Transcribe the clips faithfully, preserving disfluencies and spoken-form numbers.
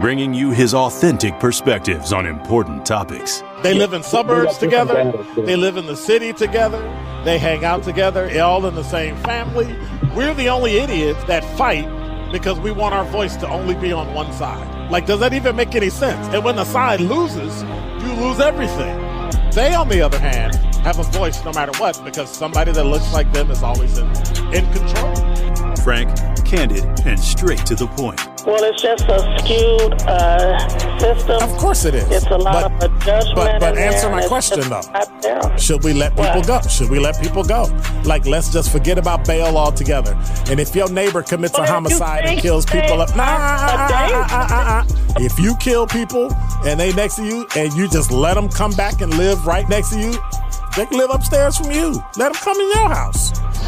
bringing you his authentic perspectives on important topics. They live in suburbs together. They live in the city together. They hang out together, all in the same family. We're the only idiots that fight because we want our voice to only be on one side. Like, does that even make any sense? And when the side loses, you lose everything. They, on the other hand, have a voice no matter what because somebody that looks like them is always in, in control. Frank, candid, and straight to the point. Well, it's just a skewed uh, system. Of course it is. It's a lot but, of judgment. But, but answer my question, though. Should we let people what? go? Should we let people go? Like, let's just forget about bail altogether. And if your neighbor commits but a homicide and kills people, up, nah, uh, uh, uh, uh, uh. if you kill people and they next to you and you just let them come back and live right next to you, they can live upstairs from you. Let them come in your house.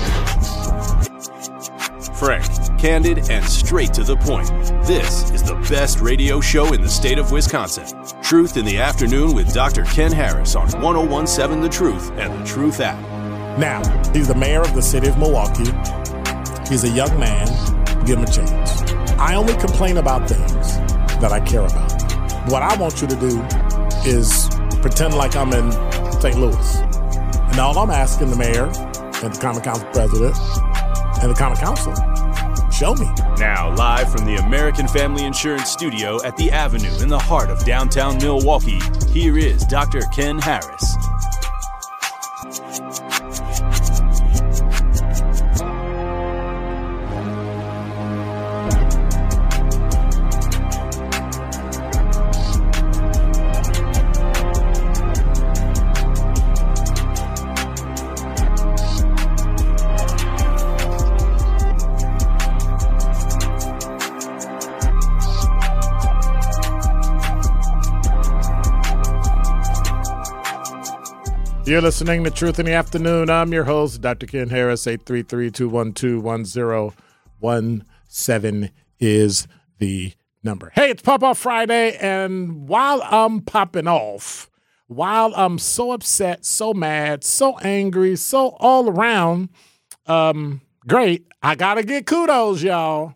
Frank, candid, and straight to the point. This is the best radio show in the state of Wisconsin. Truth in the Afternoon with Doctor Ken Harris on one oh one point seven The Truth and The Truth app. Now, he's the mayor of the city of Milwaukee. He's a young man. Give him a chance. I only complain about things that I care about. What I want you to do is pretend like I'm in Saint Louis. And all I'm asking the mayor and the Common Council president and the Common Council, show me. Now, live from the American Family Insurance Studio at the Avenue in the heart of downtown Milwaukee, here is Doctor Ken Harris. You're listening to Truth in the Afternoon. I'm your host, Doctor Ken Harris. eight three three, two one two, one oh one seven is the number. Hey, it's Pop Off Friday, and while I'm popping off, while I'm so upset, so mad, so angry, so all around, um, great, I got to get kudos, y'all.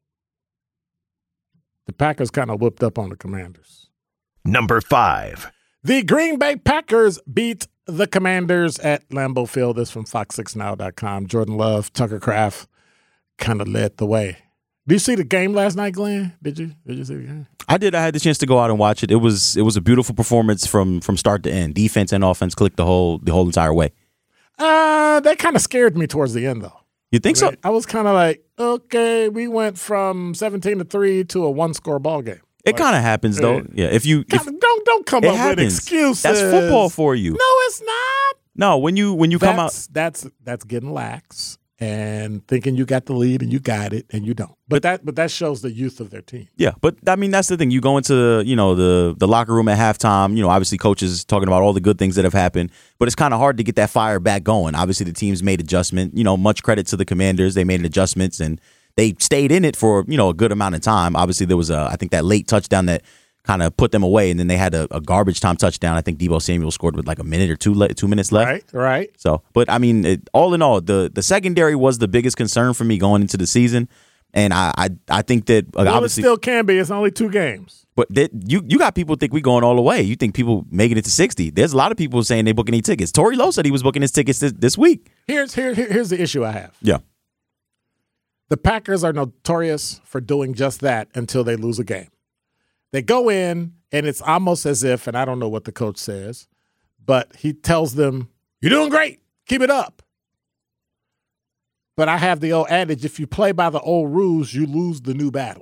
The Packers kind of whooped up on the Commanders. Number five. The Green Bay Packers beat the Commanders at Lambeau Field. This from fox six now dot com. Jordan Love, Tucker Kraft kind of led the way. Did you see the game last night, Glenn? Did you? Did you see the game? I did. I had the chance to go out and watch it. It was it was a beautiful performance from from start to end. Defense and offense clicked the whole the whole entire way. Uh, they kind of scared me towards the end, though. You think I mean, so? I was kind of like, okay, we went from seventeen to three to a one score ball game. It kind of happens, though. Yeah, if you if, don't don't come up happens. with excuses. That's football for you. No, it's not. No, when you when you that's, come out, that's that's getting lax and thinking you got the lead and you got it and you don't. But that but that shows the youth of their team. Yeah, but I mean that's the thing. You go into you know the the locker room at halftime. You know, obviously coaches talking about all the good things that have happened, but it's kind of hard to get that fire back going. Obviously, the team's made adjustment. You know, much credit to the Commanders. They made adjustments and they stayed in it for you know a good amount of time. Obviously, there was a I think that late touchdown that kind of put them away, and then they had a, a garbage time touchdown. I think Deebo Samuel scored with like a minute or two le- two minutes left. Right, right. So, but I mean, it, all in all, the the secondary was the biggest concern for me going into the season, and I I, I think that uh, well, obviously it still can be. It's only two games. But that, you you got people think we going all the way. You think people making it to sixty. There's a lot of people saying they booking any tickets. Torey Lowe said he was booking his tickets this, this week. Here's here, here here's the issue I have. Yeah. The Packers are notorious for doing just that until they lose a game. They go in, and it's almost as if, and I don't know what the coach says, but he tells them, you're doing great. Keep it up. But I have the old adage, if you play by the old rules, you lose the new battle.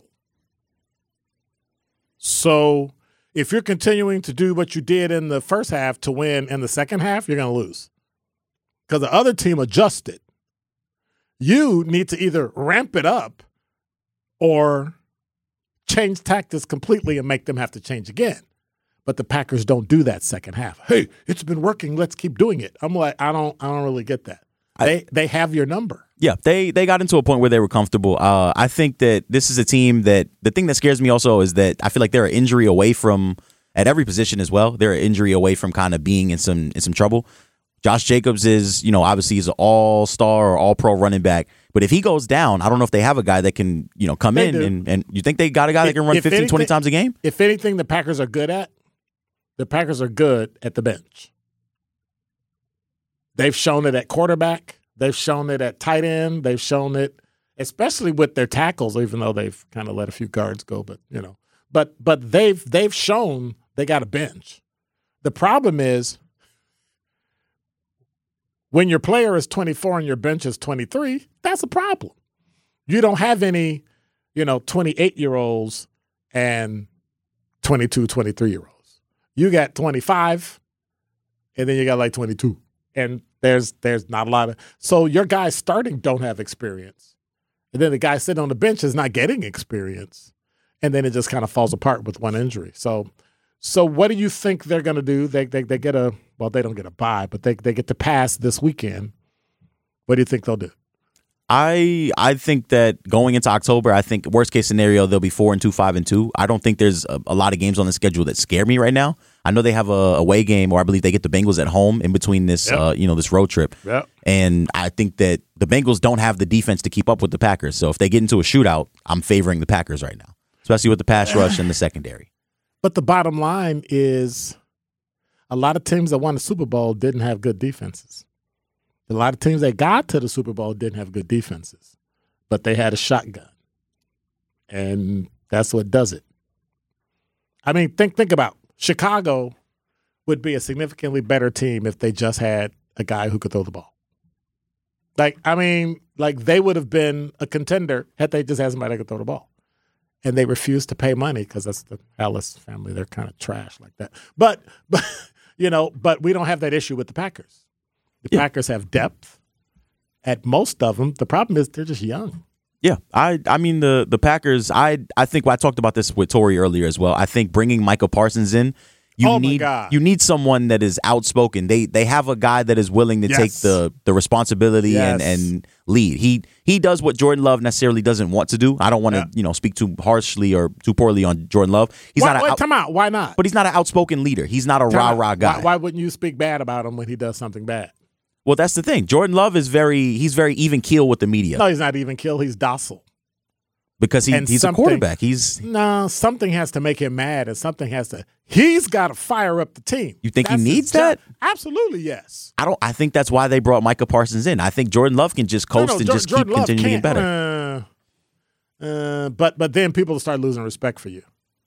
So if you're continuing to do what you did in the first half to win in the second half, you're going to lose. Because the other team adjusted. You need to either ramp it up or change tactics completely and make them have to change again. But the Packers don't do that second half. Hey, it's been working. Let's keep doing it. I'm like, I don't I don't really get that. They they have your number. Yeah, they they got into a point where they were comfortable. Uh, I think that this is a team that the thing that scares me also is that I feel like they're an injury away from at every position as well. They're an injury away from kind of being in some in some trouble. Josh Jacobs is, you know, obviously he's an all-star or all-pro running back. But if he goes down, I don't know if they have a guy that can, you know, come They in do. and, and you think they got a guy that can run If fifteen, twenty anything- times a game? If anything, the Packers are good at, the Packers are good at the bench. They've shown it at quarterback. They've shown it at tight end. They've shown it, especially with their tackles, even though they've kind of let a few guards go. But you know, but but they've they've shown they got a bench. The problem is when your player is twenty-four and your bench is twenty-three, that's a problem. You don't have any, you know, twenty-eight-year-olds and twenty-two, twenty-three-year-olds. You got twenty-five, and then you got like twenty-two. And there's there's not a lot of – so your guys starting don't have experience. And then the guy sitting on the bench is not getting experience. And then it just kind of falls apart with one injury. So so what do you think they're going to do? They, they they get a – well, they don't get a bye, but they, they get to pass this weekend. What do you think they'll do? I I think that going into October, I think worst case scenario they'll be four and two, five and two. I don't think there's a, a lot of games on the schedule that scare me right now. I know they have a away game, or I believe they get the Bengals at home in between this Yep. uh, you know this road trip. Yep. And I think that the Bengals don't have the defense to keep up with the Packers. So if they get into a shootout, I'm favoring the Packers right now, especially with the pass rush and the secondary. But the bottom line is a lot of teams that won the Super Bowl didn't have good defenses. A lot of teams that got to the Super Bowl didn't have good defenses, but they had a shotgun. And that's what does it. I mean, think think about Chicago would be a significantly better team if they just had a guy who could throw the ball. Like, I mean, like they would have been a contender had they just had somebody that could throw the ball. And they refused to pay money because that's the Alice family. They're kind of trash like that. But, but you know, but we don't have that issue with the Packers. The Yeah. Packers have depth at most of them. The problem is they're just young. Yeah, I I mean the the Packers. I I think well, I talked about this with Tori earlier as well. I think bringing Micah Parsons in, you Oh, my need God. you need someone that is outspoken. They they have a guy that is willing to Yes. take the the responsibility Yes. and and lead. He he does what Jordan Love necessarily doesn't want to do. I don't want to Yeah. you know speak too harshly or too poorly on Jordan Love. He's why, not wait, a out, time out. Why not? but he's not an outspoken leader. He's not a Time rah out. rah guy. Why, why wouldn't you speak bad about him when he does something bad? Well, that's the thing. Jordan Love is very he's very even keel with the media No, he's not even kill. He's docile. because he, and he's a something- quarterback. He's No, something has to make him mad, and something has to. He's got to fire up the team. You think he That's his needs job. that? Absolutely, yes. I don't. I think that's why they brought Micah Parsons in. I think Jordan Love can just coast No, no, and Jor- just Jordan keep Love continuing to get can't- better. Uh, uh, but but then people start losing respect for you.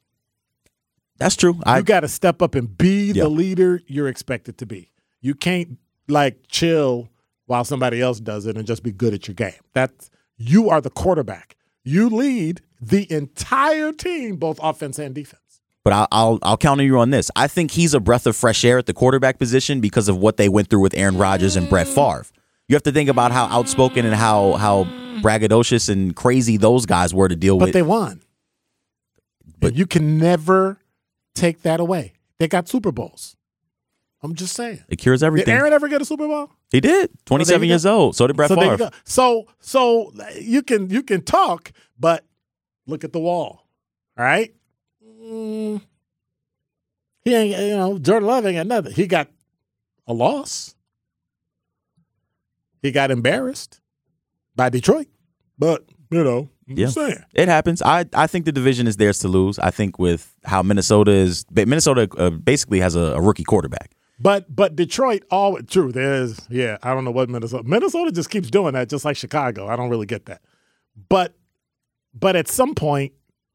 That's true. I You got to step up and be Yeah. the leader you're expected to be. You can't like chill while somebody else does it and just be good at your game. That's you are the quarterback. You lead the entire team, both offense and defense. but I'll, I'll I'll counter you on this. I think he's a breath of fresh air at the quarterback position because of what they went through with Aaron Rodgers and Brett Favre. You have to think about how outspoken and how how braggadocious and crazy those guys were to deal But with. they won. But- But you can never take that away. They got Super Bowls. I'm just saying. it cures Did everything. Aaron ever get a Super Bowl? he did. twenty-seven you go. years old. So did Brett so there you Favre. go. So so you can you can talk, but look at the wall. All right. Mm, he ain't you know Jordan Love ain't got nothing. He got a loss. He got embarrassed by Detroit, but you know, I'm Yeah. just saying. It happens. I, I think the division is theirs to lose. I think with how Minnesota is, Minnesota uh, basically has a, a rookie quarterback. But but Detroit always true. There's yeah. I don't know what Minnesota. Minnesota just keeps doing that, just like Chicago. I don't really get that. But but at some point,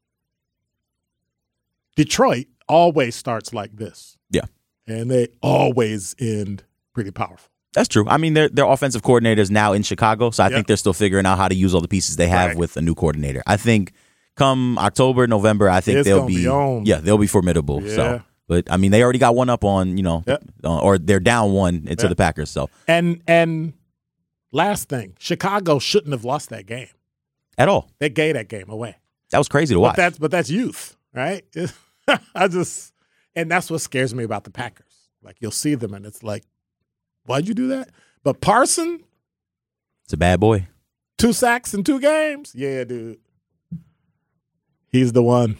Detroit always starts like this. Yeah. And they always end pretty powerful. That's true. I mean, their their offensive coordinator is now in Chicago, so I Yep. think they're still figuring out how to use all the pieces they have Right. with a new coordinator. I think come October, November, I think It's they'll gonna be, be on. yeah, they'll be formidable. Yeah. So, but I mean, they already got one up on you know, Yep. uh, or they're down one into Yep. the Packers. So And and last thing, Chicago shouldn't have lost that game. at all, They gave that game away. that was crazy to But watch. that's but that's youth, right? I just and that's what scares me about the Packers. Like you'll see them and it's like, why'd you do that? But Parson, It's a bad boy. two sacks in two games. Yeah, dude. He's the one.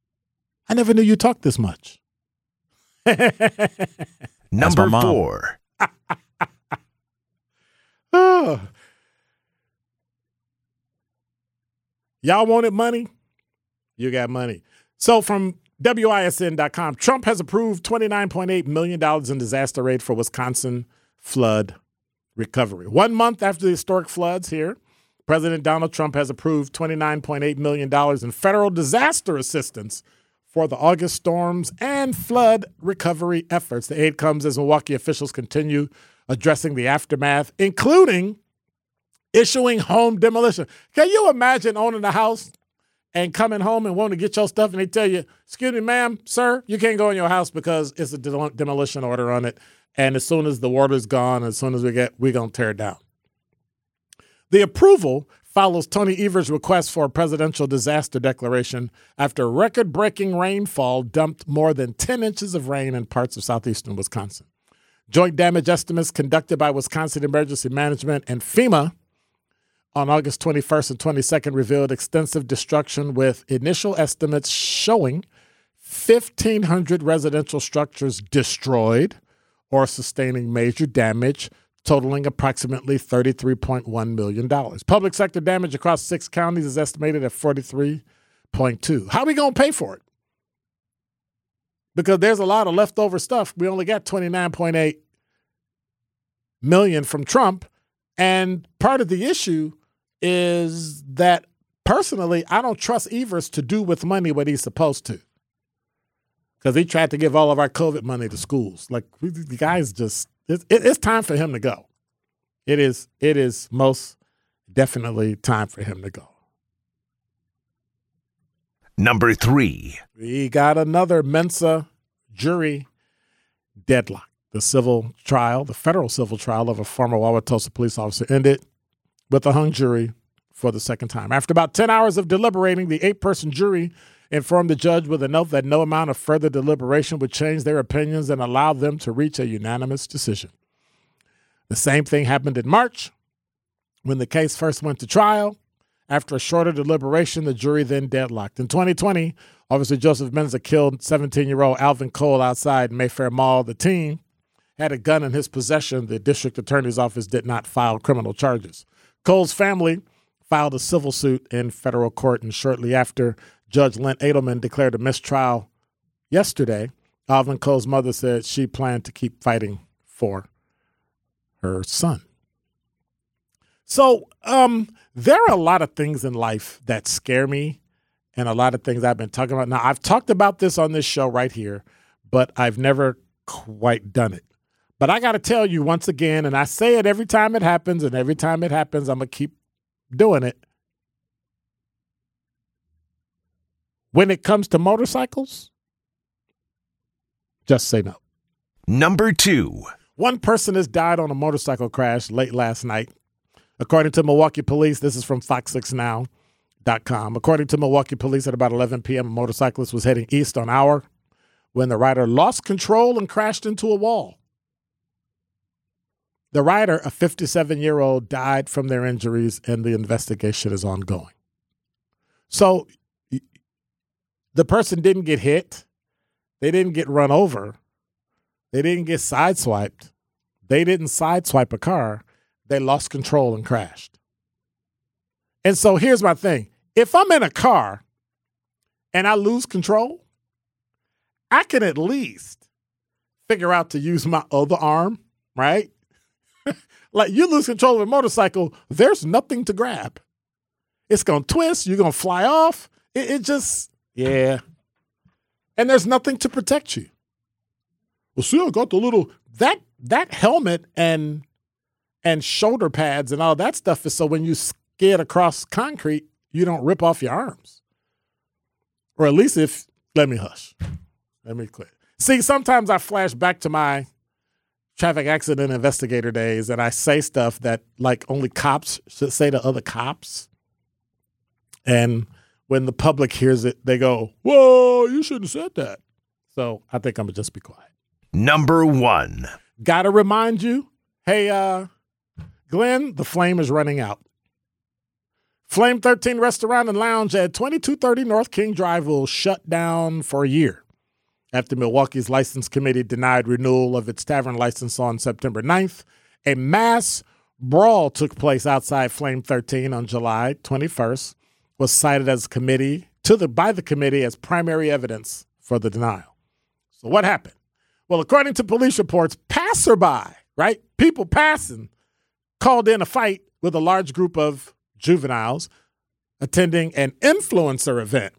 I never knew you talked this much. Number my mom. four. Oh. Y'all wanted money? You got money. So from W I S N dot com, Trump has approved twenty-nine point eight million dollars in disaster aid for Wisconsin flood recovery. One month after the historic floods here, President Donald Trump has approved twenty-nine point eight million dollars in federal disaster assistance for the August storms and flood recovery efforts. The aid comes as Milwaukee officials continue addressing the aftermath, including issuing home demolition. Can you imagine owning a house and coming home and wanting to get your stuff and they tell you, excuse me, ma'am, sir, you can't go in your house because it's a de- demolition order on it. And as soon as the water's gone, as soon as we get, we're going to tear it down. The approval follows Tony Evers' request for a presidential disaster declaration after record-breaking rainfall dumped more than ten inches of rain in parts of southeastern Wisconsin. Joint damage estimates conducted by Wisconsin Emergency Management and FEMA on August twenty-first and twenty-second revealed extensive destruction, with initial estimates showing fifteen hundred residential structures destroyed or sustaining major damage, totaling approximately thirty-three point one million dollars. Public sector damage across six counties is estimated at forty-three point two. How are we going to pay for it? Because there's a lot of leftover stuff. We only got twenty-nine point eight million dollars from Trump, and part of the issue is that, personally, I don't trust Evers to do with money what he's supposed to. Because he tried to give all of our COVID money to schools. Like, we, the guy's just, it, it, it's time for him to go. It is, it is most definitely time for him to go. Number three. We got another Mensa jury deadlock. The civil trial, the federal civil trial of a former Wauwatosa police officer ended with a hung jury for the second time. After about ten hours of deliberating, the eight-person jury informed the judge with a note that no amount of further deliberation would change their opinions and allow them to reach a unanimous decision. The same thing happened in March when the case first went to trial. After a shorter deliberation, the jury then deadlocked. In twenty twenty, Officer Joseph Mensa killed seventeen-year-old Alvin Cole outside Mayfair Mall. The teen had a gun in his possession. The district attorney's office did not file criminal charges. Cole's family filed a civil suit in federal court, and shortly after, Judge Lynn Edelman declared a mistrial yesterday. Alvin Cole's mother said she planned to keep fighting for her son. So um, there are a lot of things in life that scare me, and a lot of things I've been talking about. Now, I've talked about this on this show right here, but I've never quite done it. But I got to tell you once again, and I say it every time it happens, and every time it happens, I'm going to keep doing it. When it comes to motorcycles, just say no. Number two. One person has died on a motorcycle crash late last night. According to Milwaukee police, this is from fox six now dot com. According to Milwaukee police, at about eleven p.m., a motorcyclist was heading east on Hour when the rider lost control and crashed into a wall. The rider, a fifty-seven-year-old, died from their injuries, and the investigation is ongoing. So the person didn't get hit. They didn't get run over. They didn't get sideswiped. They didn't sideswipe a car. They lost control and crashed. And so here's my thing. If I'm in a car and I lose control, I can at least figure out to use my other arm, right? Like, you lose control of a motorcycle, there's nothing to grab. It's going to twist. You're going to fly off. It, it just, yeah. And there's nothing to protect you. Well, see, I got the little, that that helmet and and shoulder pads and all that stuff is so when you skid across concrete, you don't rip off your arms. Or at least if, let me hush. Let me quit. See, sometimes I flash back to my traffic accident investigator days and I say stuff that like only cops should say to other cops. And when the public hears it, they go, whoa, you shouldn't have said that. So I think I'm going to just be quiet. Number one. Got to remind you, hey, uh, Glenn, the flame is running out. Flame thirteen Restaurant and Lounge at twenty-two thirty North King Drive will shut down for a year after Milwaukee's license committee denied renewal of its tavern license on September ninth. A mass brawl took place outside Flame thirteen on July twenty-first, was cited as committee to the by the committee as primary evidence for the denial. So what happened? Well, according to police reports, passerby, right, people passing, called in a fight with a large group of juveniles attending an influencer event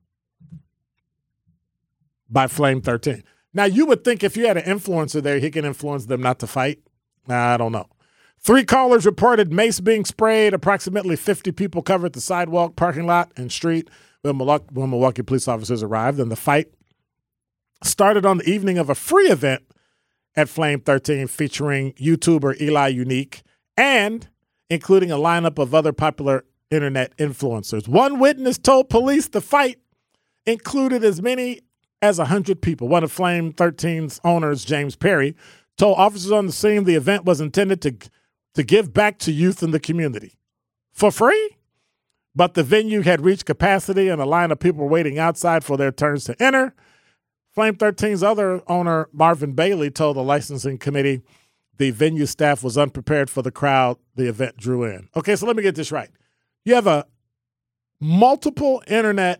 by Flame thirteen. Now, you would think if you had an influencer there, he can influence them not to fight. I don't know. Three callers reported mace being sprayed. Approximately fifty people covered the sidewalk, parking lot, and street when Milwaukee, when Milwaukee police officers arrived. And the fight started on the evening of a free event at Flame thirteen featuring YouTuber Eli Unique and including a lineup of other popular internet influencers. One witness told police the fight included as many as one hundred people. One of Flame thirteen's owners, James Perry, told officers on the scene the event was intended to, to give back to youth in the community for free, but the venue had reached capacity and a line of people were waiting outside for their turns to enter. Flame thirteen's other owner, Marvin Bailey, told the licensing committee the venue staff was unprepared for the crowd the event drew in. Okay, so let me get this right. You have a multiple internet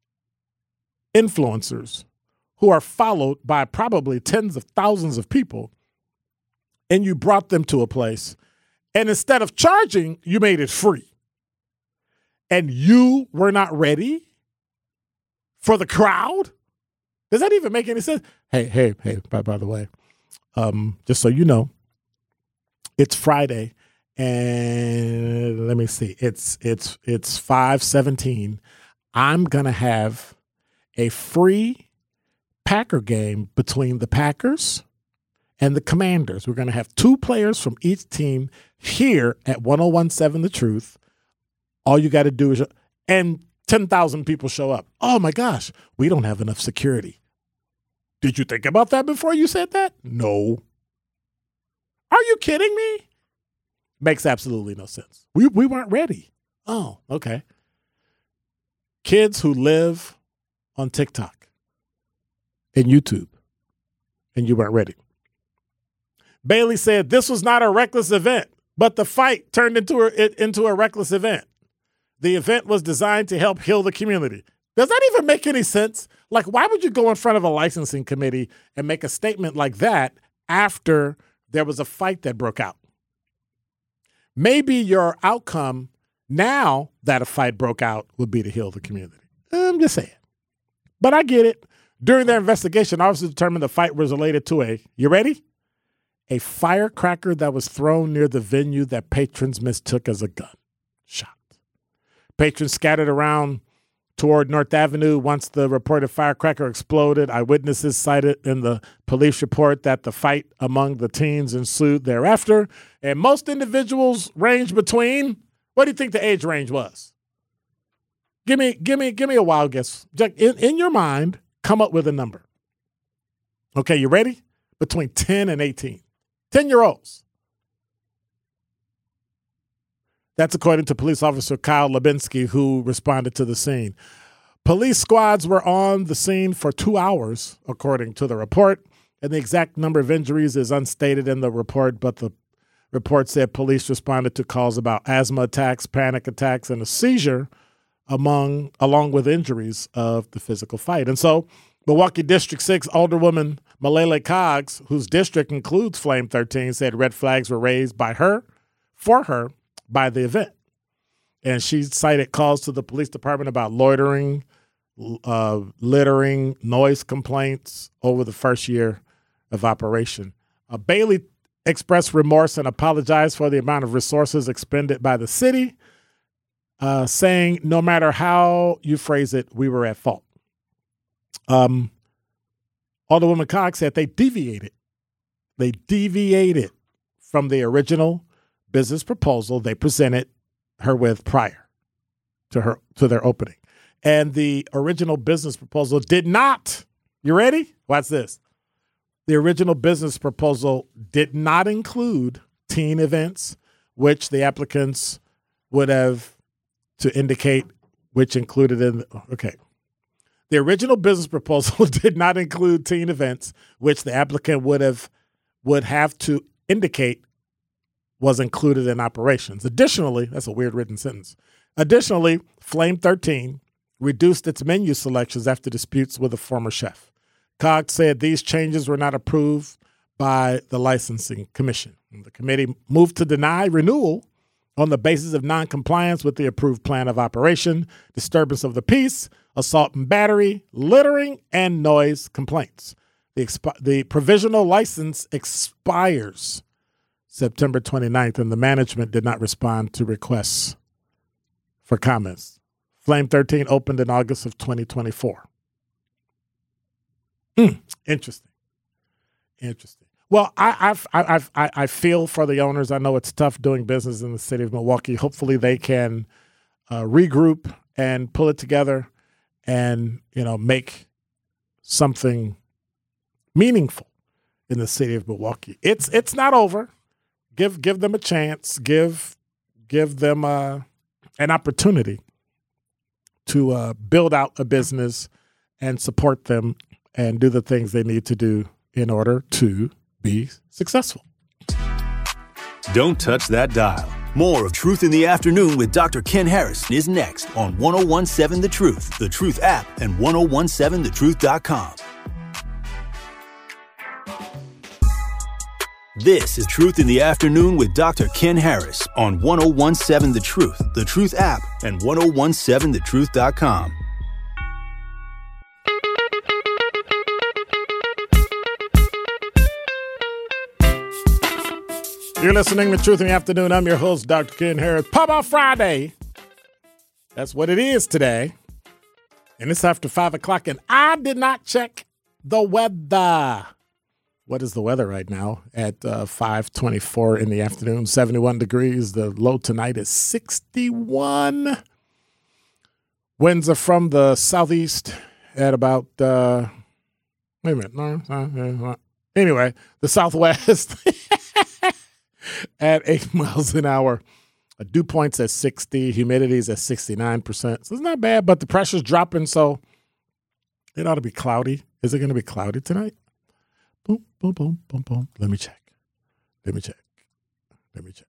influencers who are followed by probably tens of thousands of people, and you brought them to a place, and instead of charging, you made it free. And you were not ready for the crowd? Does that even make any sense? Hey, hey, hey, by, by the way, um, just so you know, it's Friday, and let me see, it's it's it's five seventeen. I'm going to have a free Packer game between the Packers and the Commanders. We're going to have two players from each team here at ten seventeen The Truth. All you got to do is, and ten thousand people show up. Oh my gosh, we don't have enough security. Did you think about that before you said that? No. Are you kidding me? Makes absolutely no sense. We we weren't ready. Oh, okay. Kids who live on TikTok and YouTube, and you weren't ready. Bailey said this was not a reckless event, but the fight turned into a, it, into a reckless event. The event was designed to help heal the community. Does that even make any sense? Like, why would you go in front of a licensing committee and make a statement like that after there was a fight that broke out? Maybe your outcome now that a fight broke out would be to heal the community. I'm just saying. But I get it. During their investigation, officers determined the fight was related to a, you ready? A firecracker that was thrown near the venue that patrons mistook as a gun shot. Patrons scattered around toward North Avenue once the reported firecracker exploded. Eyewitnesses cited in the police report that the fight among the teens ensued thereafter. And most individuals ranged between, what do you think the age range was? Give me, give me, give me a wild guess. In, in your mind, come up with a number. Okay, you ready? Between ten and eighteen. ten-year-olds. That's according to police officer Kyle Lebinsky, who responded to the scene. Police squads were on the scene for two hours, according to the report, and the exact number of injuries is unstated in the report, but the report said police responded to calls about asthma attacks, panic attacks, and a seizure among along with injuries of the physical fight. And so Milwaukee District six Alderwoman Malele Coggs, whose district includes Flame thirteen, said red flags were raised by her, for her, by the event. And she cited calls to the police department about loitering, uh, littering, noise complaints over the first year of operation. Uh, Bailey expressed remorse and apologized for the amount of resources expended by the city, uh, saying, no matter how you phrase it, we were at fault. Um, Alderwoman Cox said they deviated. They deviated from the original business proposal they presented her with prior to her to their opening. And the original business proposal did not, you ready? Watch this. The original business proposal did not include teen events, which the applicants would have to indicate, which included in, okay. The original business proposal did not include teen events, which the applicant would have would have to indicate was included in operations. Additionally, that's a weird written sentence. Additionally, Flame thirteen reduced its menu selections after disputes with a former chef. Cog said these changes were not approved by the licensing commission. The committee moved to deny renewal on the basis of noncompliance with the approved plan of operation, disturbance of the peace, assault and battery, littering, and noise complaints. The, expi- the provisional license expires September twenty-ninth, and the management did not respond to requests for comments. Flame thirteen opened in August of twenty twenty-four. Mm, interesting. Interesting. Well, I, I've, I've, I, I feel for the owners. I know it's tough doing business in the city of Milwaukee. Hopefully they can uh, regroup and pull it together and, you know, make something meaningful in the city of Milwaukee. It's it's not over. Give give them a chance. Give give them uh, an opportunity to uh, build out a business and support them and do the things they need to do in order to be successful. Don't touch that dial. More of Truth in the Afternoon with Doctor Ken Harris is next on ten seventeen The Truth, The Truth app, and ten seventeen the truth dot com. This is Truth in the Afternoon with Doctor Ken Harris on ten seventeen The Truth, The Truth app, and ten seventeen the truth dot com. You're listening to Truth in the Afternoon. I'm your host, Doctor Ken Harris. Pop-Out Friday. That's what it is today. And it's after five o'clock, and I did not check the weather. What is the weather right now at uh, five twenty-four in the afternoon? seventy-one degrees. The low tonight is sixty-one. Winds are from the southeast at about, uh, wait a minute. No, no, anyway, the southwest at eight miles an hour. A dew point's at sixty. Humidity's at sixty-nine percent. So it's not bad, but the pressure's dropping, so it ought to be cloudy. Is it going to be cloudy tonight? Boom, boom, boom, boom, boom. Let me check. Let me check. Let me check.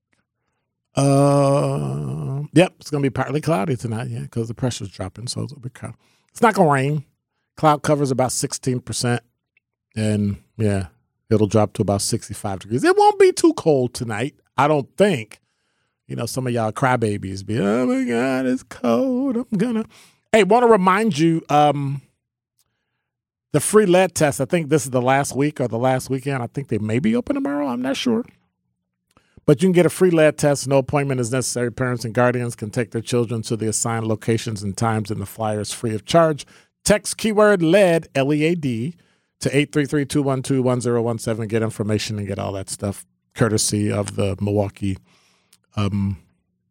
Uh, yep, it's going to be partly cloudy tonight, yeah, because the pressure's dropping, so it'll be cloudy. It's not going to rain. Cloud cover's about sixteen percent, and, yeah, it'll drop to about sixty-five degrees. It won't be too cold tonight, I don't think. You know, some of y'all crybabies be, oh, my God, it's cold. I'm going to. Hey, want to remind you, um, the free lead test, I think this is the last week or the last weekend. I think they may be open tomorrow. I'm not sure. But you can get a free lead test. No appointment is necessary. Parents and guardians can take their children to the assigned locations and times, and the flyer is free of charge. Text keyword lead, L E A D, to eight three three, two one two, one zero one seven. Get information and get all that stuff, courtesy of the Milwaukee um,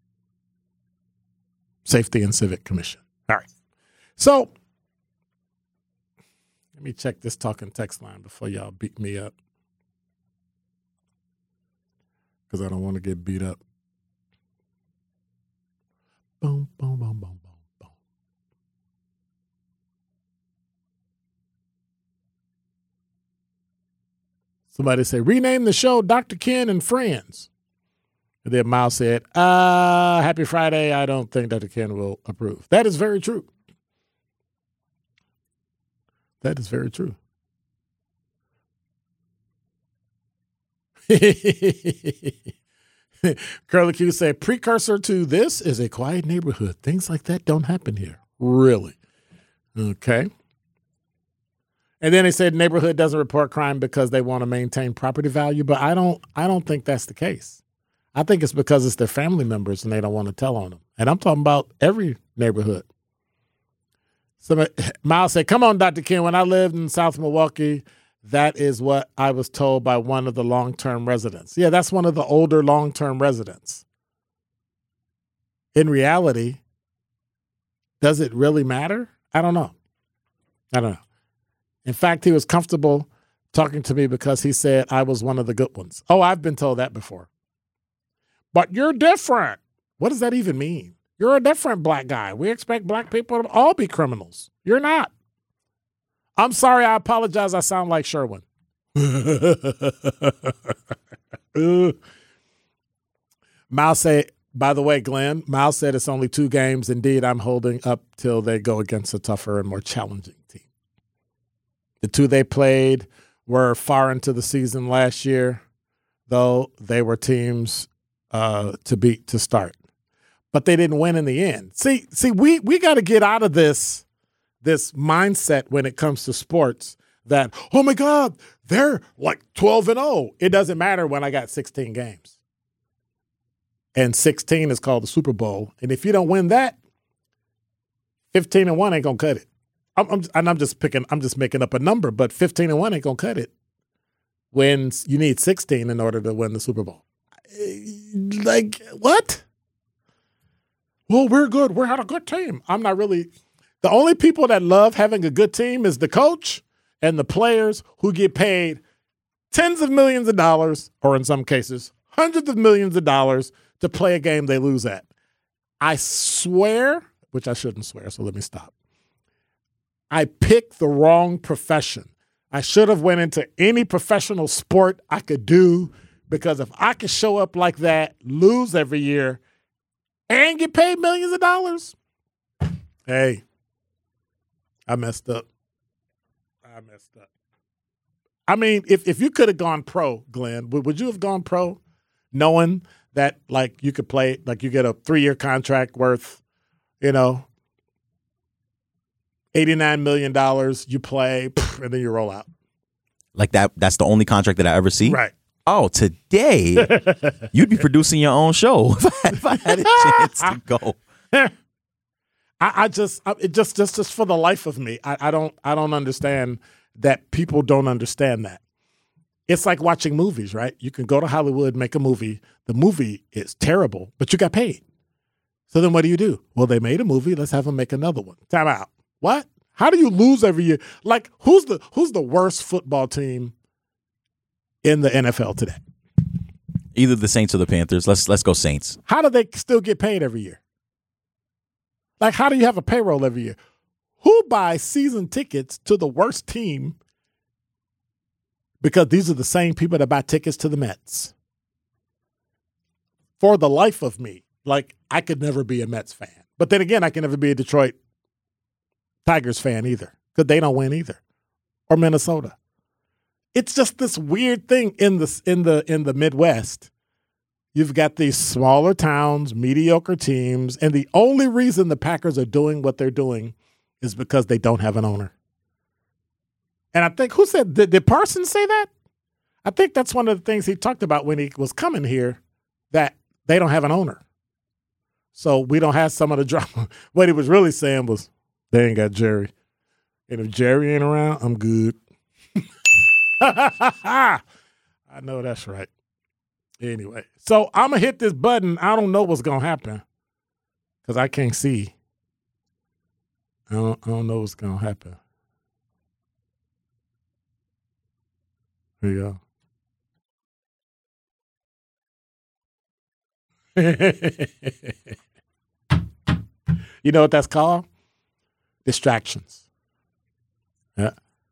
Safety and Civic Commission. All right. So let me check this talk and text line before y'all beat me up, because I don't want to get beat up. Boom, boom, boom, boom, boom, boom. Somebody say, rename the show Doctor Ken and Friends. And then Miles said, uh, happy Friday. I don't think Doctor Ken will approve. That is very true. That is very true. Curly Q said, precursor to this is a quiet neighborhood. Things like that don't happen here. Really? Okay. And then they said neighborhood doesn't report crime because they want to maintain property value, but I don't I don't think that's the case. I think it's because it's their family members and they don't want to tell on them. And I'm talking about every neighborhood. Somebody, Miles said, come on, Doctor Ken, when I lived in South Milwaukee, that is what I was told by one of the long-term residents. Yeah, that's one of the older long-term residents. In reality, does it really matter? I don't know. I don't know. In fact, he was comfortable talking to me because he said I was one of the good ones. Oh, I've been told that before. But you're different. What does that even mean? You're a different black guy. We expect black people to all be criminals. You're not. I'm sorry. I apologize. I sound like Sherwin. Miles said, by the way, Glenn, Miles said it's only two games. Indeed, I'm holding up till they go against a tougher and more challenging team. The two they played were far into the season last year, though they were teams uh, to beat to start. But they didn't win in the end. See, see, we we got to get out of this, this mindset when it comes to sports that, oh, my God, they're like twelve and oh. It doesn't matter when I got sixteen games. And sixteen is called the Super Bowl. And if you don't win that, fifteen and one ain't going to cut it. I'm, I'm, and I'm just picking, I'm just making up a number, but fifteen and one ain't going to cut it when you need sixteen in order to win the Super Bowl. Like, what? Well, we're good. We're had a good team. I'm not really. The only people that love having a good team is the coach and the players who get paid tens of millions of dollars, or in some cases, hundreds of millions of dollars to play a game they lose at. I swear, which I shouldn't swear, so let me stop. I picked the wrong profession. I should have went into any professional sport I could do, because if I could show up like that, lose every year, and get paid millions of dollars, hey, I messed up. I messed up. I mean, if, if you could have gone pro, Glenn, would, would you have gone pro knowing that, like, you could play, like, you get a three-year contract worth, you know, eighty-nine million dollars, you play, and then you roll out? Like that, that's the only contract that I ever see? Right. Oh, today, you'd be producing your own show if I had a chance to go. I, I just, I, it just, just, just for the life of me, I, I don't, I don't understand that people don't understand that. It's like watching movies, right? You can go to Hollywood, make a movie. The movie is terrible, but you got paid. So then what do you do? Well, they made a movie. Let's have them make another one. Time out. What? How do you lose every year? Like, who's the who's the worst football team in the N F L today? Either the Saints or the Panthers. Let's let's go Saints. How do they still get paid every year? Like, how do you have a payroll every year? Who buys season tickets to the worst team? Because these are the same people that buy tickets to the Mets. For the life of me, like, I could never be a Mets fan. But then again, I can never be a Detroit Tigers fan either, because they don't win either. Or Minnesota. It's just this weird thing in the in the in the Midwest. You've got these smaller towns, mediocre teams, and the only reason the Packers are doing what they're doing is because they don't have an owner. And I think, who said, did, did Parsons say that? I think that's one of the things he talked about when he was coming here, that they don't have an owner. So we don't have some of the drama. What he was really saying was, they ain't got Jerry. And if Jerry ain't around, I'm good. I know that's right. Anyway, so I'm going to hit this button. I don't know what's going to happen because I can't see. I don't, I don't know what's going to happen. Here you go. You know what that's called? Distractions. Yeah.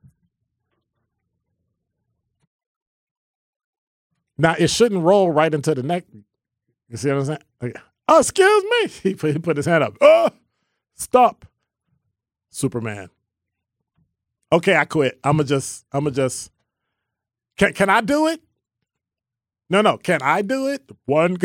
Now, it shouldn't roll right into the neck. You see what I'm saying? Like, oh, excuse me. He put, he put his hand up. Oh, stop. Superman. Okay, I quit. I'm going to just, I'm going to just, can, can I do it? No, no. Can I do it? One.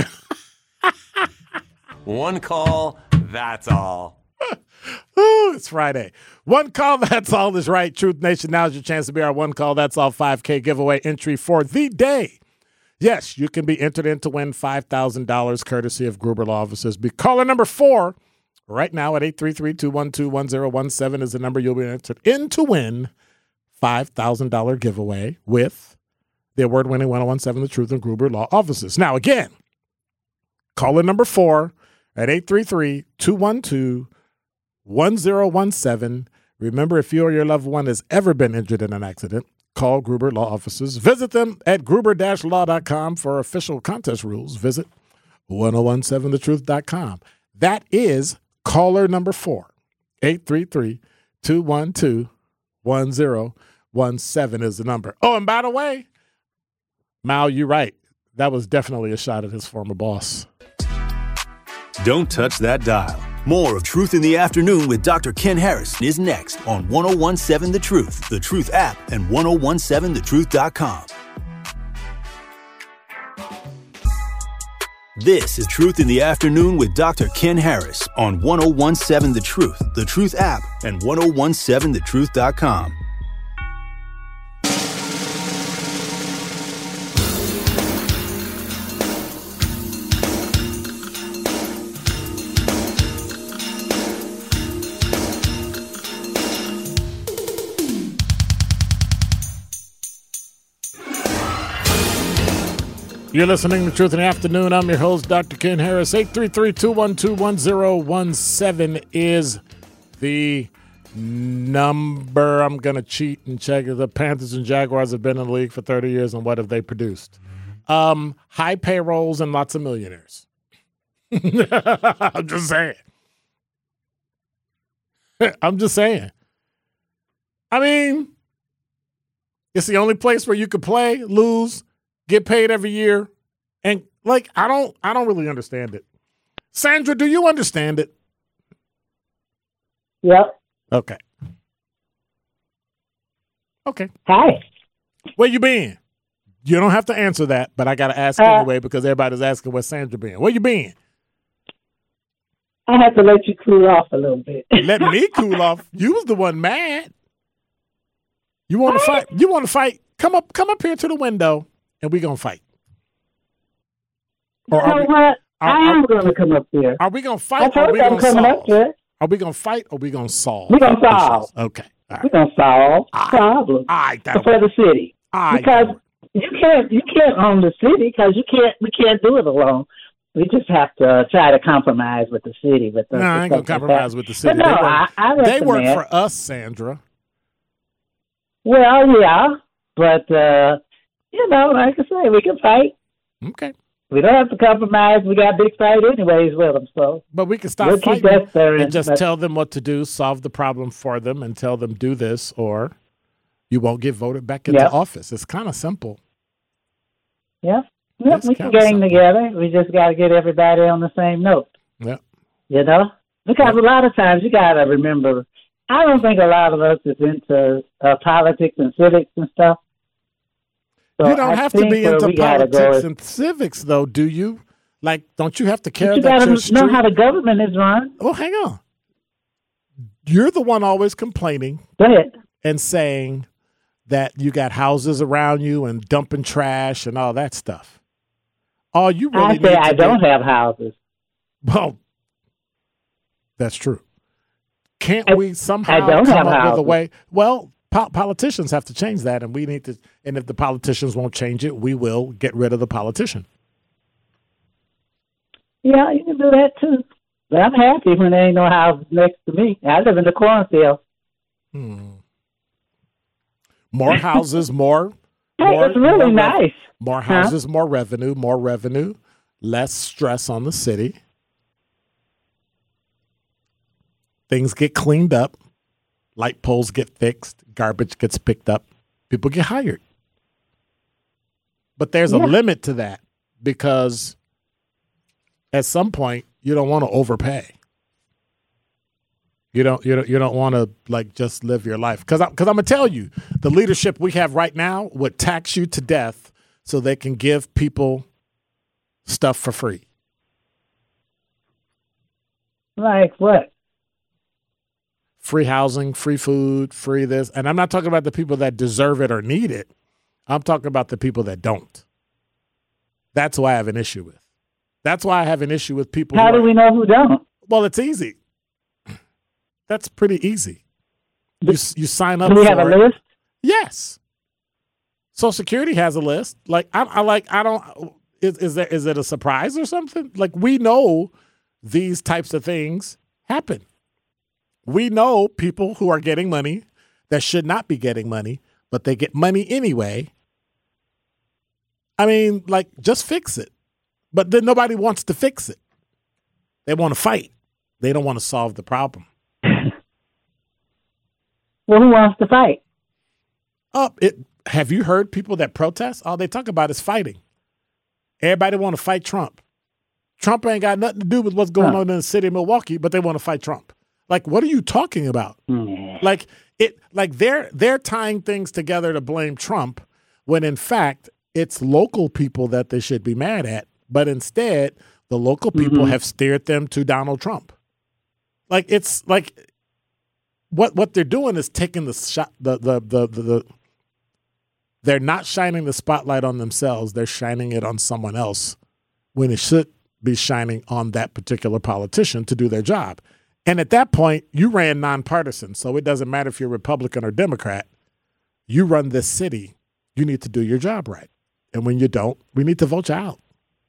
One call, that's all. Ooh, it's Friday. One call, that's all is right. Truth Nation, now's your chance to be our one call, that's all five K giveaway entry for the day. Yes, you can be entered in to win five thousand dollars courtesy of Gruber Law Offices. Be caller number four right now at eight three three, two one two, one zero one seven is the number you'll be entered in to win five thousand dollars giveaway with the award-winning one oh one seven The Truth and Gruber Law Offices. Now, again, caller number four at eight three three, two one two, one zero one seven. Remember, if you or your loved one has ever been injured in an accident, call Gruber Law Offices. Visit them at gruber dash law dot com for official contest rules. Visit ten seventeen the truth dot com. That is caller number four, eight three three, two one two, one zero one seven is the number. Oh, and by the way, Mal, you're right. That was definitely a shot at his former boss. Don't touch that dial. More of Truth in the Afternoon with Doctor Ken Harris is next on ten seventeen The Truth, The Truth app, and ten seventeen the truth dot com. This is Truth in the Afternoon with Doctor Ken Harris on ten seventeen The Truth, The Truth app, and ten seventeen the truth dot com. You're listening to Truth in the Afternoon. I'm your host, Doctor Ken Harris. eight three three, two one two, one zero one seven is the number. I'm going to cheat and check. The Panthers and Jaguars have been in the league for thirty years, and what have they produced? Um, high payrolls and lots of millionaires. I'm just saying. I'm just saying. I mean, it's the only place where you could play, lose, get paid every year, and like I don't, I don't really understand it. Sandra, do you understand it? Yep. Okay. Okay. Hi. Where you been? You don't have to answer that, but I got to ask uh, anyway because everybody's asking where Sandra been. Where you been? I have to let you cool off a little bit. Let me cool off. You was the one mad. You want to fight? You want to fight? Come up, come up here to the window. And we're going to fight. You Or know we, what? are, I am are, going to come up here. Are we going to I fight or are told we you I'm going to coming solve? up here. Are we going to fight or are we going to solve? We're going to solve. Okay. All right. We're going to solve All right. problems All right, for the city. All right. Because you can't, you can't own the city because you can't, we can't do it alone. We just have to try to compromise with the city. With the, no, I ain't going to compromise like with the city. But no, they work, I, I they work recommend- for us, Sandra. Well, yeah, but, uh, you know, like I say, we can fight. Okay. We don't have to compromise. We got a big fight anyways with them, so. But we can stop We'll keep fighting that there and and- just but- tell them what to do, solve the problem for them, and tell them do this, or you won't get voted back into Yep. office. It's kind of simple. Yeah. Yep, It's we can kinda gang simple. together. We just got to get everybody on the same note. Yeah. You know? Because a lot of times you got to remember, I don't think a lot of us is into uh, politics and civics and stuff. So You don't I have to think be where into we gotta go politics is- and civics, though, do you? Like, don't you have to care But you that got your to street? know how the government is run. Oh, hang on. You're the one always complaining Go ahead. and saying that you got houses around you and dumping trash and all that stuff. All you really I need say to I do- don't have houses. Well, that's true. Can't I- we somehow I don't come have up with a houses. way? Well, po- politicians have to change that, and we need to. And if the politicians won't change it, we will get rid of the politician. Yeah, you can do that too. But I'm happy when there ain't no house next to me. I live in the cornfield. Hmm. More houses, more. Hey, more it's really more rev- nice. More Huh? houses, more revenue, more revenue, less stress on the city. Things get cleaned up. Light poles get fixed. Garbage gets picked up. People get hired. But there's a Yeah. limit to that because at some point you don't want to overpay. You don't you don't you don't want to like just live your life because because I'm gonna tell you the leadership we have right now would tax you to death so they can give people stuff for free. Like what? Free housing, free food, free this, and I'm not talking about the people that deserve it or need it. I'm talking about the people that don't. That's who I have an issue with. That's why I have an issue with people. How who do are, we know who don't? Well, it's easy. That's pretty easy. You you sign up. Do we for have a it. list? Yes. Social Security has a list. Like I, I like I don't. Is is there is it a surprise or something? Like we know these types of things happen. We know people who are getting money that should not be getting money, but they get money anyway. I mean, like just fix it. But then nobody wants to fix it. They want to fight. They don't want to solve the problem. Well, who wants to fight? Oh, it. Have you heard people that protest? All they talk about is fighting. Everybody want to fight Trump. Trump ain't got nothing to do with what's going Huh. on in the city of Milwaukee, but they want to fight Trump. Like, what are you talking about? Mm. Like it, like they're they're tying things together to blame Trump, when in fact it's local people that they should be mad at. But instead, the local people Mm-hmm. have steered them to Donald Trump. Like it's like what what they're doing is taking the shot. The the the the. the they're not shining the spotlight on themselves. They're shining it on someone else, when it should be shining on that particular politician to do their job. And at that point, you ran nonpartisan, so it doesn't matter if you're Republican or Democrat. You run this city. You need to do your job right. And when you don't, we need to vote you out.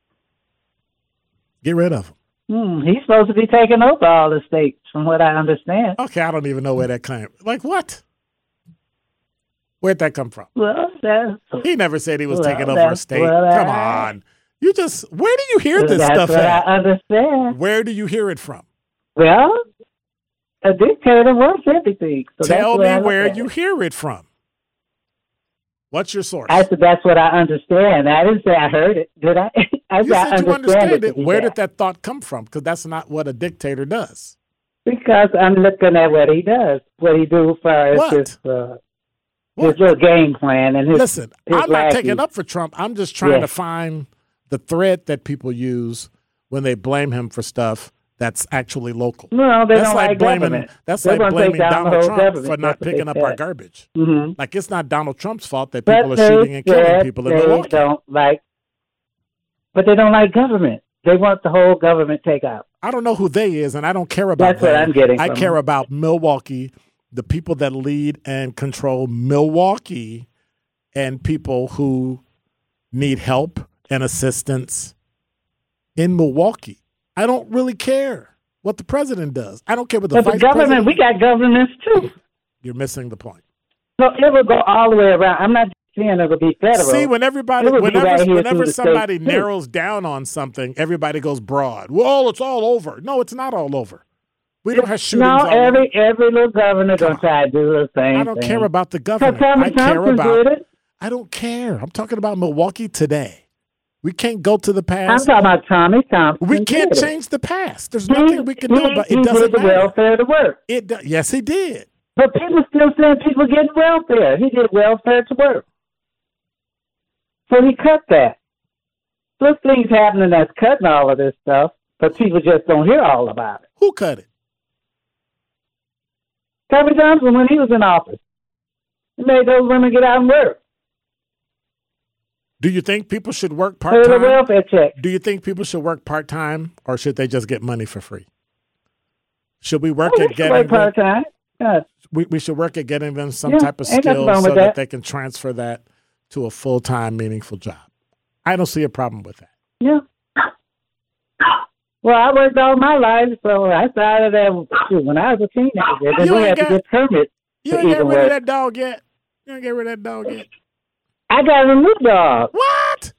Get rid of him. Mm, he's supposed to be taking over all the states, from what I understand. Okay, I don't even know where that came. Like what? Where'd that come from? Well, that's, He never said he was Well, taking over a that's state. what Come I- on. You just, where do you hear this that's stuff what at? I understand. Where do you hear it from? Well, a dictator wants everything. So Tell that's me where I look where at you it. hear it from. What's your source? I said that's what I understand. I didn't say I heard it, did I? I You said I said you understand understand it. to be Where that. did that thought come from? Because that's not what a dictator does. Because I'm looking at what he does, what he do for What? his, uh, What? his little game plan and his. Listen, his I'm not lackeys. taking up for Trump. I'm just trying Yeah. to find the thread that people use when they blame him for stuff that's actually local. No, they that's don't like, like blaming. government. That's They like wanna take blaming down the Donald whole Trump government. for not That's what they picking up our said. garbage. Mm-hmm. Like it's not Donald Trump's fault that But people are they shooting and killing said people in they Milwaukee. don't like, but they don't like government. They want the whole government take out. I don't know who they is, and I don't care about That's what they. I'm getting I from care them. about Milwaukee, the people that lead and control Milwaukee, and people who need help and assistance in Milwaukee. I don't really care what the president does. I don't care what the But the vice government, president. we got governments too. You're missing the point. So it will go all the way around. I'm not saying it'll be federal. See, when everybody, It would be whenever, right here whenever through the somebody states, too. narrows down on something, everybody goes broad. Well, it's all over. No, it's not all over. We don't have shootings. no, all over. every every little governor Come gonna try to do the same I don't thing. care about the So government. Tommy I care Thompson about. did it. I don't care. I'm talking about Milwaukee today. We can't go to the I'm past. talking about Tommy Thompson. We can't did it. change the past. There's He- nothing we can he, do about he it. It doesn't did the matter. welfare to work. It do- yes, he did. But people still saying people getting welfare. He did welfare to work. So he cut that. There's things happening that's cutting all of this stuff, but people just don't hear all about it. Who cut it? Tommy Thompson, when he was in office, he made those women get out and work. Do you think people should work part Pay the time? welfare check. Do you think people should work part time, or should they just get money for free? Should we work Oh, at we should getting work them, part time. Yeah. we, we should work at getting them some Yeah, type of ain't nothing skill wrong so with that. that. they can transfer that to a full time, meaningful job. I don't see a problem with that. Yeah. Well, I worked all my life, so I started at shoot, when I was a teenager. Then You we ain't had got- to get permits. You to ain't get even rid of work. that dog yet. You ain't get rid of that dog yet. I got a new dog. What?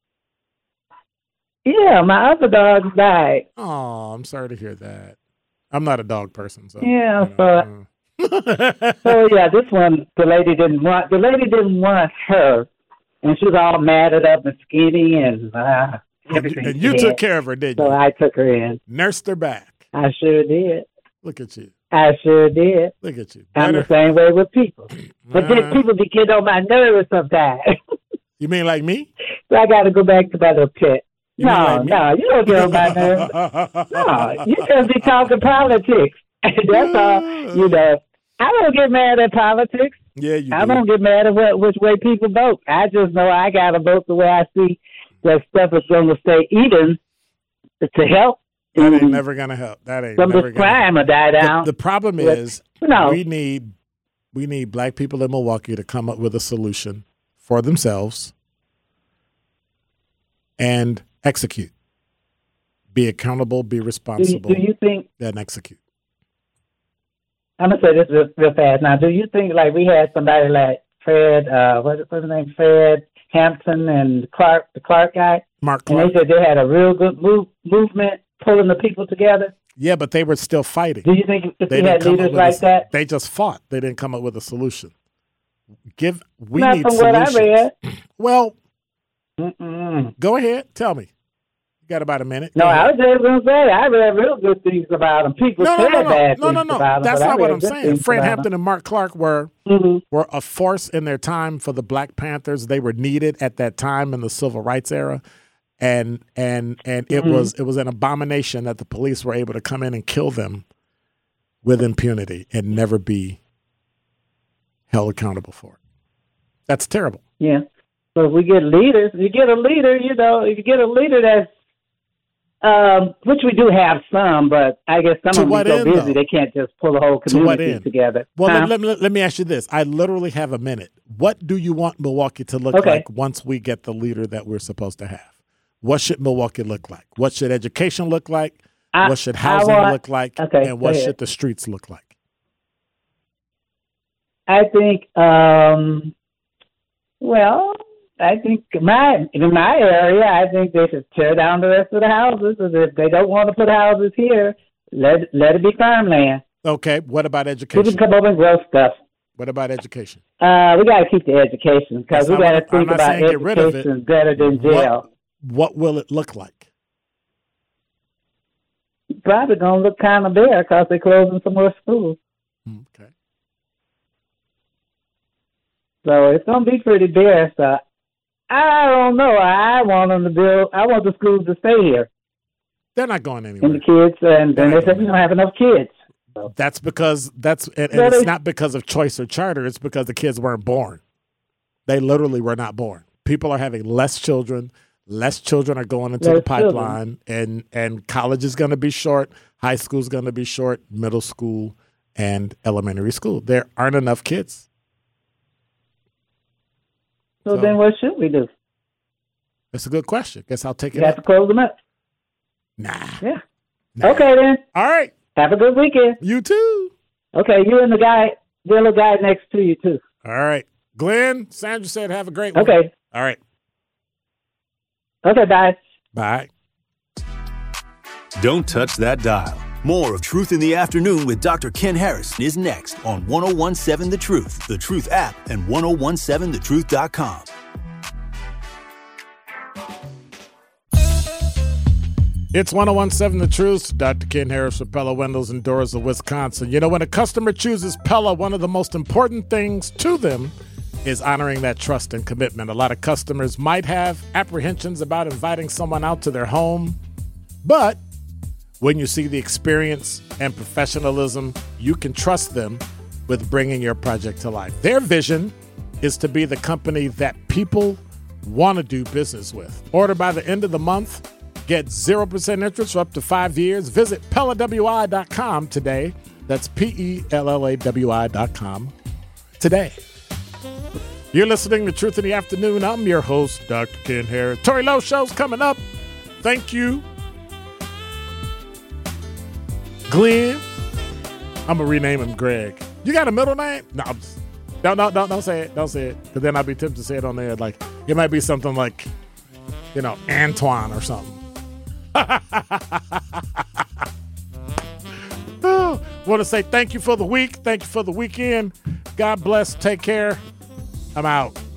Yeah, my other dogs died. Oh, I'm sorry to hear that. I'm not a dog person, so Yeah, you know, uh. So yeah, this one the lady didn't want. The lady didn't want her, and she was all matted up and skinny and uh, and, everything. and you she took had. care of her, didn't So you? I took her in. Nursed her back. I sure did. Look at you. I sure did. Look at you. I'm the Better- same way with people. But then Uh, people be getting on my nerves sometimes. you mean like me? So I got to go back to my little pet. You mean No, like me? no, you don't get on my nerves. No, you just be talking politics. That's all. You know, I don't get mad at politics. Yeah, you I do. don't get mad at what, which way people vote. I just know I got to vote the way I see that stuff is going to stay even to help. That ain't and never gonna help. That ain't some never of the gonna crime will die The, down. the problem But, is no. we need we need black people in Milwaukee to come up with a solution for themselves and execute. Be accountable, be do, you, responsible, do you think, then execute. I'm going to say this real, real fast now, do you think like we had somebody like Fred, uh, what, what's his name, Fred Hampton and Clark, the Clark guy, Mark and Clark. they said they had a real good move, movement pulling the people together? Yeah, but they were still fighting. Do you think if They we had come up leaders with like a, that? They just fought. They didn't come up with a solution. Give we Not need from what I solutions. read. Well, Mm-mm. go ahead. Tell me. You got about a minute. No, I was just going to say, I read real good things about him. People no, said no, no, bad no, things no, no, about him. That's but not I what read I'm good saying. things Fred about Hampton him. and Mark Clark were Mm-hmm. were a force in their time for the Black Panthers. They were needed at that time in the civil rights era. And and and it Mm-hmm. was it was an abomination that the police were able to come in and kill them with impunity and never be held accountable for it. That's terrible. Yeah. So if we get leaders, you get a leader, you know, if you get a leader that's, um, which we do have some, but I guess some To of them what are so end, busy though? they can't just pull the whole To what community end? together. Well, Huh? let, let, let me ask you this. I literally have a minute. What do you want Milwaukee to look Okay. like once we get the leader that we're supposed to have? What should Milwaukee look like? What should education look like? I- what should I housing want- look like? Okay, and what go ahead. should the streets look like? I think, um, well, I think my in my area, I think they should tear down the rest of the houses. And if they don't want to put houses here, let let it be farmland. Okay. What about People education? can come over and grow stuff. What about education? Uh, we got to keep the education because Yes, we I'm got to not- I'm think not about saying get rid of it. education better than jail. What, what will it look like? Probably gonna look kind of bare because they're closing some more schools. Okay. So it's gonna be pretty bare. So I don't know. I want them to build. I want the schools to stay here They're not going and anywhere. the kids. And then They're they not said we don't have enough kids. That's because that's and, and Well, it's they- not because of choice or charter. It's because the kids weren't born. They literally were not born. People are having less children. Less children are going into the Less children. pipeline, and and college is going to be short. High school is going to be short. Middle school and elementary school. There aren't enough kids. So, So- then what should we do? That's a good question. Guess I'll take We it have to up. close them up. Nah. Yeah. Nah. Okay then. All right. Have a good weekend. You too. Okay, you and the guy, the little guy next to you too. All right. Glenn, Sandra said have a great one. Okay. All right. Okay, bye. Bye. Don't touch that dial. More of Truth in the Afternoon with Doctor Ken Harris is next on ten seventeen The Truth, The Truth app, and ten seventeen the truth dot com. It's ten seventeen The Truth. Doctor Ken Harris for Pella Windows and Doors of Wisconsin. You know, when a customer chooses Pella, one of the most important things to them is honoring that trust and commitment. A lot of customers might have apprehensions about inviting someone out to their home, but when you see the experience and professionalism, you can trust them with bringing your project to life. Their vision is to be the company that people want to do business with. Order by the end of the month. Get zero percent interest for up to five years. Visit Pella W I dot com today. That's P E L L A W I dot com today. You're listening to Truth in the Afternoon. I'm your host, Doctor Ken Harris. Tori Lowe Show's coming up. Thank you. Glenn. I'm going to rename him Greg. You got a middle name? No, I'm just, don't, don't, don't, don't say it. Don't say it. Because then I'd be tempted to say it on there. Like, it might be something like, you know, Antoine or something. Oh, want to say thank you for the week. Thank you for the weekend. God bless. Take care. I'm out.